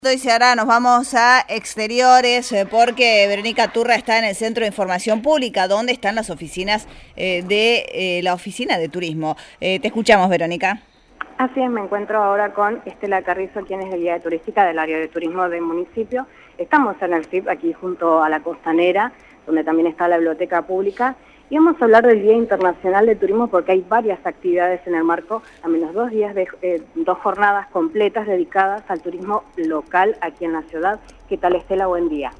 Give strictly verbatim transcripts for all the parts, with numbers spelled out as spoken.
Y ahora nos vamos a exteriores eh, porque Verónica Turra está en el Centro de Información Pública, donde están las oficinas eh, de eh, la Oficina de Turismo. Eh, te escuchamos, Verónica. Así es, me encuentro ahora con Estela Carrizo, quien es de guía turística del área de turismo del municipio. Estamos en el C I P, aquí junto a la Costanera, donde también está la biblioteca pública. Y vamos a hablar del Día Internacional de Turismo porque hay varias actividades en el marco, a menos dos días, de eh, dos jornadas completas dedicadas al turismo local aquí en la ciudad. ¿Qué tal, Estela? Buen día.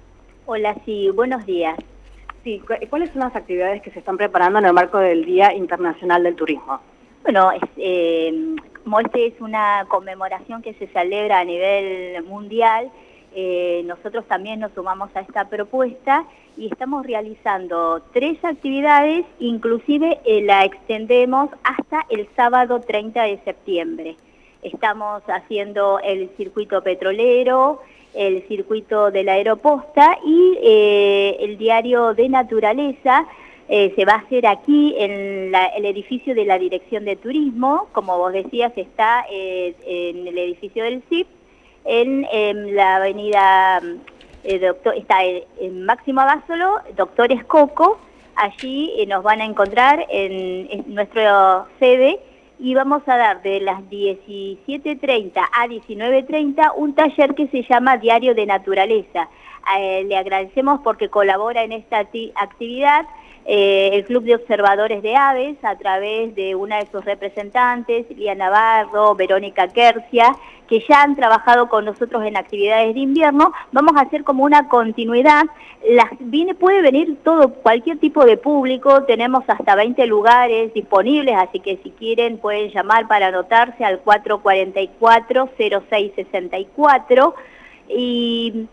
Hola, sí, buenos días. Sí, ¿cuáles son las actividades que se están preparando en el marco del Día Internacional del Turismo? Bueno, es, eh, como este es una conmemoración que se celebra a nivel mundial, eh, nosotros también nos sumamos a esta propuesta y estamos realizando tres actividades, inclusive eh, la extendemos hasta el sábado treinta de septiembre. Estamos haciendo el circuito petrolero, el circuito de la aeroposta y eh, el diario de naturaleza. Eh, se va a hacer aquí en la, el edificio de la Dirección de Turismo, como vos decías, está eh, en el edificio del C I P, en, en la avenida, eh, doctor, está en, en Máximo Abasolo, Doctor Escoco. Allí eh, nos van a encontrar en, en nuestra sede y vamos a dar de las diecisiete treinta a diecinueve treinta un taller que se llama Diario de Naturaleza. Eh, le agradecemos porque colabora en esta actividad Eh, el Club de Observadores de Aves, a través de una de sus representantes, Lía Navarro, Verónica Quercia, que ya han trabajado con nosotros en actividades de invierno. Vamos a hacer como una continuidad. Las, viene, puede venir todo, cualquier tipo de público, tenemos hasta veinte lugares disponibles, así que si quieren pueden llamar para anotarse al cuatro cuatro cuatro, cero seis seis cuatro y...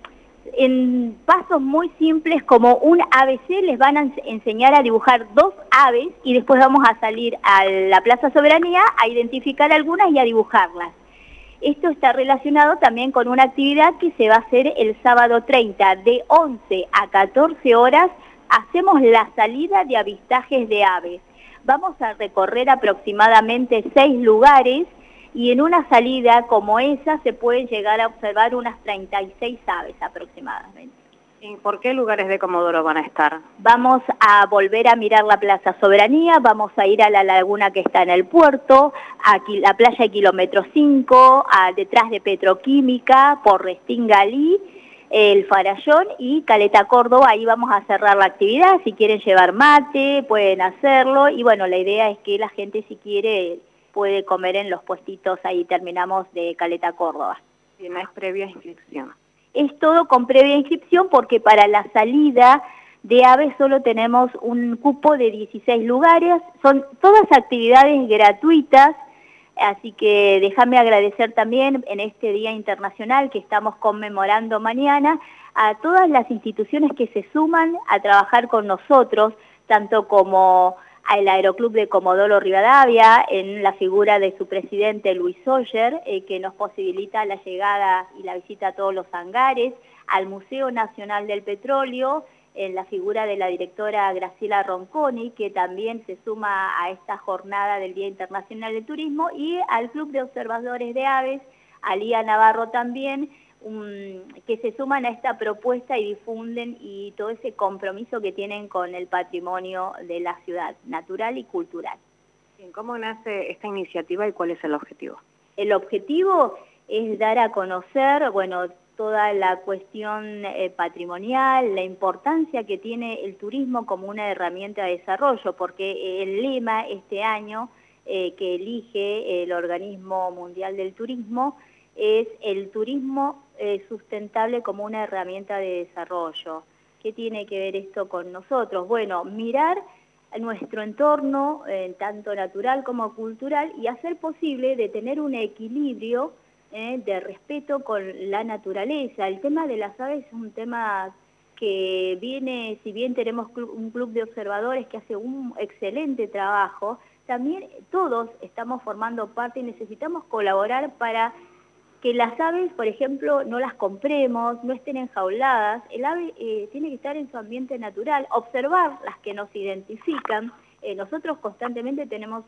en pasos muy simples como un A B C les van a enseñar a dibujar dos aves y después vamos a salir a la Plaza Soberanía a identificar algunas y a dibujarlas. Esto está relacionado también con una actividad que se va a hacer el sábado treinta de once a catorce horas. Hacemos la salida de avistajes de aves. Vamos a recorrer aproximadamente seis lugares y en una salida como esa se pueden llegar a observar unas treinta y seis aves aproximadamente. ¿Y por qué lugares de Comodoro van a estar? Vamos a volver a mirar la Plaza Soberanía, vamos a ir a la laguna que está en el puerto, a la playa de Kilómetro cinco, a, detrás de Petroquímica, por Restín Galí, el Farallón y Caleta Córdoba. Ahí vamos a cerrar la actividad. Si quieren llevar mate, pueden hacerlo. Y bueno, la idea es que la gente, si quiere, puede comer en los puestitos. Ahí terminamos de Caleta Córdoba. Y no es previa inscripción. Es todo con previa inscripción porque para la salida de aves solo tenemos un cupo de dieciséis lugares. Son todas actividades gratuitas, así que déjame agradecer también en este Día Internacional que estamos conmemorando mañana a todas las instituciones que se suman a trabajar con nosotros, tanto como al Aeroclub de Comodoro Rivadavia, en la figura de su presidente Luis Oyer, eh, que nos posibilita la llegada y la visita a todos los hangares, al Museo Nacional del Petróleo, en la figura de la directora Graciela Ronconi, que también se suma a esta jornada del Día Internacional del Turismo, y al Club de Observadores de Aves, a Lía Navarro también, Um, que se suman a esta propuesta y difunden y todo ese compromiso que tienen con el patrimonio de la ciudad, natural y cultural. ¿Cómo nace esta iniciativa y cuál es el objetivo? El objetivo es dar a conocer, bueno, toda la cuestión eh, patrimonial, la importancia que tiene el turismo como una herramienta de desarrollo, porque el lema este año eh, que elige el Organismo Mundial del Turismo es el turismo eh, sustentable como una herramienta de desarrollo. ¿Qué tiene que ver esto con nosotros? Bueno, mirar nuestro entorno, eh, tanto natural como cultural, y hacer posible de tener un equilibrio eh, de respeto con la naturaleza. El tema de las aves es un tema que viene, si bien tenemos un club de observadores que hace un excelente trabajo, también todos estamos formando parte y necesitamos colaborar para que las aves, por ejemplo, no las compremos, no estén enjauladas. El ave eh, tiene que estar en su ambiente natural, observar las que nos identifican. Eh, nosotros constantemente tenemos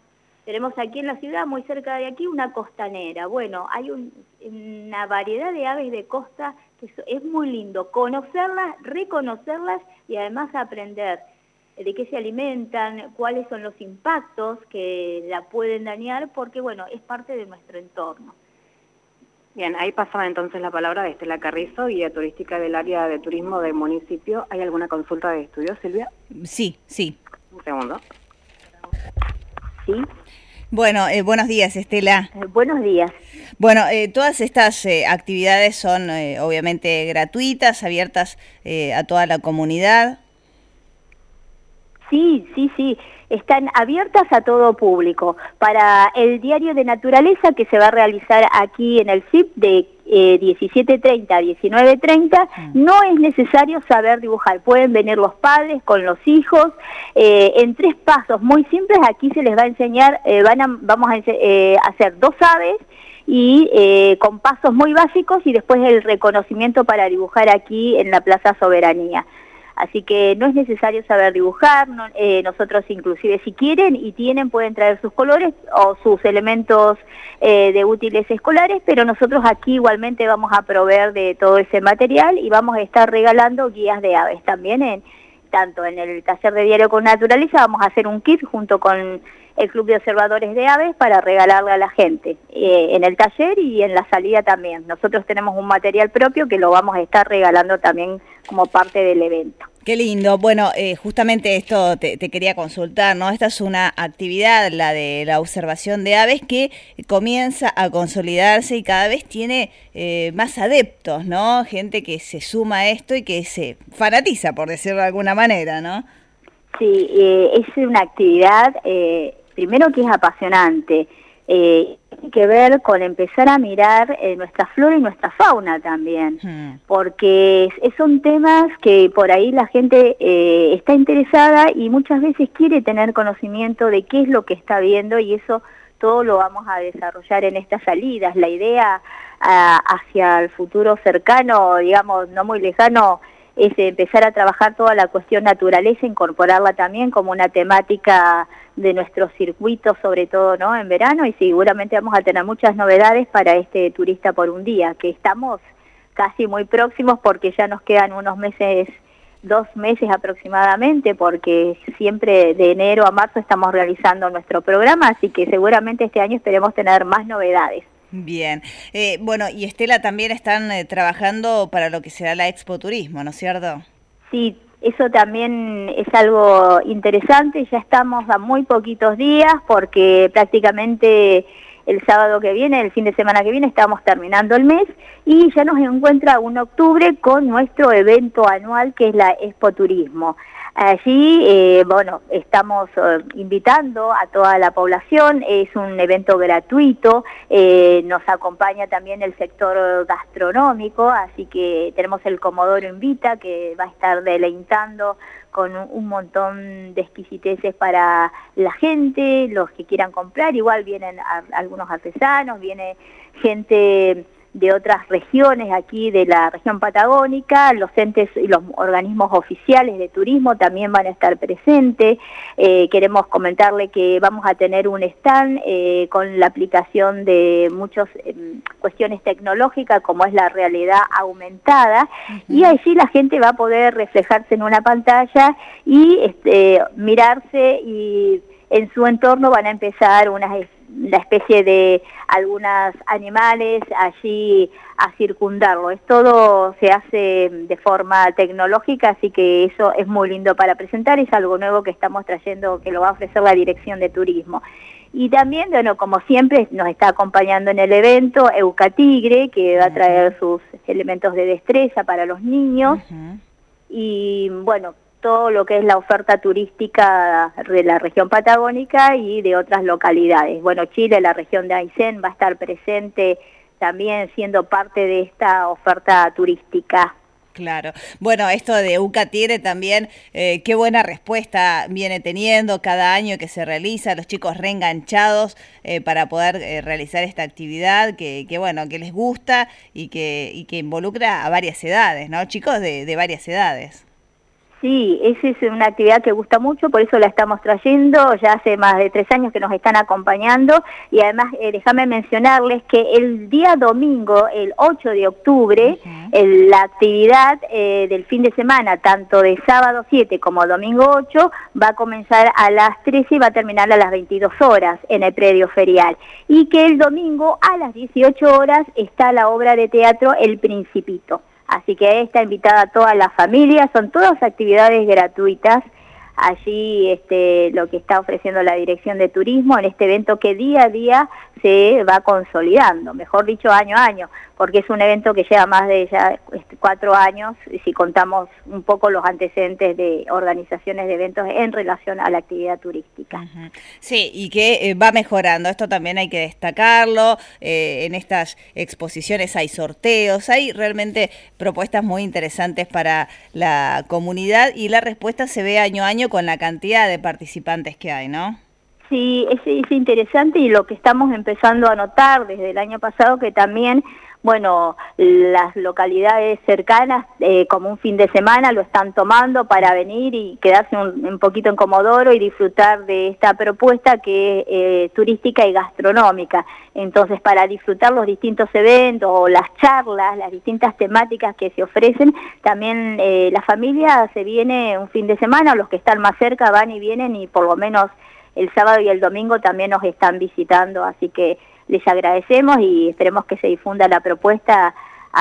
Tenemos aquí en la ciudad, muy cerca de aquí, una costanera. Bueno, hay un, una variedad de aves de costa que es muy lindo conocerlas, reconocerlas y además aprender de qué se alimentan, cuáles son los impactos que la pueden dañar, porque bueno, es parte de nuestro entorno. Bien, ahí pasaba entonces la palabra de Estela Carrizo, guía turística del área de turismo del municipio. ¿Hay alguna consulta de estudio, Silvia? Sí, sí. Un segundo. Sí. Bueno, eh, buenos días, Estela. Eh, buenos días. Bueno, eh, todas estas eh, actividades son eh, obviamente gratuitas, abiertas eh, a toda la comunidad. Sí, sí, sí. Están abiertas a todo público. Para el diario de naturaleza que se va a realizar aquí en el C I P de eh, diecisiete treinta a diecinueve treinta, mm. no es necesario saber dibujar. Pueden venir los padres con los hijos. Eh, en tres pasos muy simples aquí se les va a enseñar, eh, van a, vamos a eh, hacer dos aves y eh, con pasos muy básicos y después el reconocimiento para dibujar aquí en la Plaza Soberanía. Así que no es necesario saber dibujar, no, eh, nosotros inclusive si quieren y tienen pueden traer sus colores o sus elementos eh, de útiles escolares, pero nosotros aquí igualmente vamos a proveer de todo ese material y vamos a estar regalando guías de aves también, en, tanto en el taller de Diario con Naturaleza vamos a hacer un kit junto con el Club de Observadores de Aves para regalarle a la gente eh, en el taller y en la salida también. Nosotros tenemos un material propio que lo vamos a estar regalando también como parte del evento. Qué lindo. Bueno, eh, justamente esto te, te quería consultar, ¿no? Esta es una actividad, la de la observación de aves, que comienza a consolidarse y cada vez tiene eh, más adeptos, ¿no? Gente que se suma a esto y que se fanatiza, por decirlo de alguna manera, ¿no? Sí, eh, es una actividad, eh, primero que es apasionante, eh, tiene que ver con empezar a mirar eh, nuestra flora y nuestra fauna también, hmm. porque son temas que por ahí la gente eh, está interesada y muchas veces quiere tener conocimiento de qué es lo que está viendo y eso todo lo vamos a desarrollar en estas salidas. La idea a, hacia el futuro cercano, digamos, no muy lejano, es empezar a trabajar toda la cuestión naturaleza, incorporarla también como una temática de nuestros circuitos, sobre todo no en verano, y seguramente vamos a tener muchas novedades para este turista por un día, que estamos casi muy próximos porque ya nos quedan unos meses, dos meses aproximadamente, porque siempre de enero a marzo estamos realizando nuestro programa, así que seguramente este año esperemos tener más novedades. Bien. Eh, bueno, y Estela, también están eh, trabajando para lo que será la Expo Turismo, ¿no es cierto? Sí, eso también es algo interesante. Ya estamos a muy poquitos días porque prácticamente el sábado que viene, el fin de semana que viene, estamos terminando el mes y ya nos encuentra un octubre con nuestro evento anual que es la Expo Turismo. Allí, eh, bueno, estamos eh, invitando a toda la población, es un evento gratuito, eh, nos acompaña también el sector gastronómico, así que tenemos el Comodoro Invita que va a estar deleitando con un, un montón de exquisiteces para la gente, los que quieran comprar, igual vienen a, algunos artesanos, viene gente de otras regiones aquí de la región patagónica, los entes y los organismos oficiales de turismo también van a estar presentes. Eh, queremos comentarle que vamos a tener un stand eh, con la aplicación de muchas eh, cuestiones tecnológicas como es la realidad aumentada, uh-huh. y allí la gente va a poder reflejarse en una pantalla y este, mirarse y en su entorno van a empezar unas la especie de algunos animales allí a circundarlo. Es todo se hace de forma tecnológica, así que eso es muy lindo para presentar, es algo nuevo que estamos trayendo, que lo va a ofrecer la Dirección de Turismo. Y también, bueno, como siempre, nos está acompañando en el evento Eucatigre, que va a traer sus elementos de destreza para los niños, uh-huh. y bueno, todo lo que es la oferta turística de la región patagónica y de otras localidades. Bueno, Chile, la región de Aysén, va a estar presente también siendo parte de esta oferta turística. Claro. Bueno, esto de Eucatigre también, eh, qué buena respuesta viene teniendo cada año que se realiza, los chicos reenganchados eh, para poder eh, realizar esta actividad que, que, bueno, que les gusta y que, y que involucra a varias edades, ¿no? Chicos de, de varias edades. Sí, esa es una actividad que gusta mucho, por eso la estamos trayendo, ya hace más de tres años que nos están acompañando, y además eh, déjame mencionarles que el día domingo, el ocho de octubre, uh-huh. el, la actividad eh, del fin de semana, tanto de sábado siete como domingo ocho, va a comenzar a las trece y va a terminar a las veintidós horas en el predio ferial, y que el domingo a las dieciocho horas está la obra de teatro El Principito. Así que está invitada toda la familia, son todas actividades gratuitas. Allí este, lo que está ofreciendo la Dirección de Turismo en este evento que día a día se va consolidando, mejor dicho año a año, porque es un evento que lleva más de ya este, cuatro años, si contamos un poco los antecedentes de organizaciones de eventos en relación a la actividad turística. Uh-huh. Sí, y que eh, va mejorando, esto también hay que destacarlo, eh, en estas exposiciones hay sorteos, hay realmente propuestas muy interesantes para la comunidad y la respuesta se ve año a año con la cantidad de participantes que hay, ¿no? Sí, es, es interesante y lo que estamos empezando a notar desde el año pasado que también, bueno, las localidades cercanas eh, como un fin de semana lo están tomando para venir y quedarse un, un poquito en Comodoro y disfrutar de esta propuesta que es eh, turística y gastronómica. Entonces, para disfrutar los distintos eventos o las charlas, las distintas temáticas que se ofrecen, también eh, la familia se viene un fin de semana, los que están más cerca van y vienen y por lo menos el sábado y el domingo también nos están visitando, así que les agradecemos y esperemos que se difunda la propuesta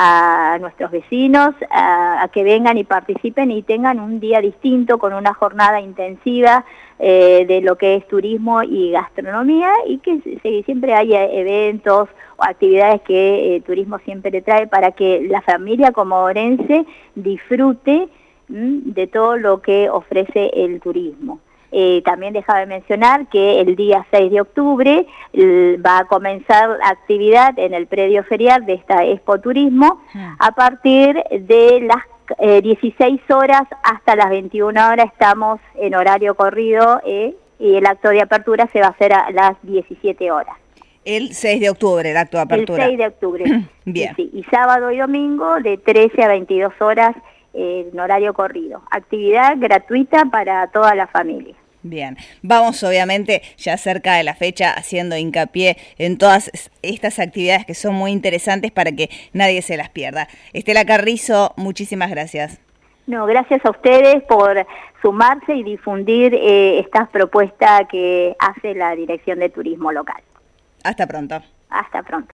a nuestros vecinos, a, a que vengan y participen y tengan un día distinto con una jornada intensiva eh, de lo que es turismo y gastronomía y que se, siempre haya eventos o actividades que eh, turismo siempre trae para que la familia comodorense disfrute ¿m? de todo lo que ofrece el turismo. Eh, también dejaba de mencionar que el día seis de octubre eh, va a comenzar la actividad en el predio ferial de esta Expo Turismo a partir de las eh, dieciséis horas hasta las veintiuna horas estamos en horario corrido eh, y el acto de apertura se va a hacer a las diecisiete horas. El seis de octubre, el acto de apertura. El seis de octubre. Bien. Sí, sí. Y sábado y domingo de trece a veintidós horas eh, en horario corrido. Actividad gratuita para toda la familia. Bien, vamos obviamente ya cerca de la fecha haciendo hincapié en todas estas actividades que son muy interesantes para que nadie se las pierda. Estela Carrizo, muchísimas gracias. No, gracias a ustedes por sumarse y difundir eh, estas propuestas que hace la Dirección de Turismo local. Hasta pronto. Hasta pronto.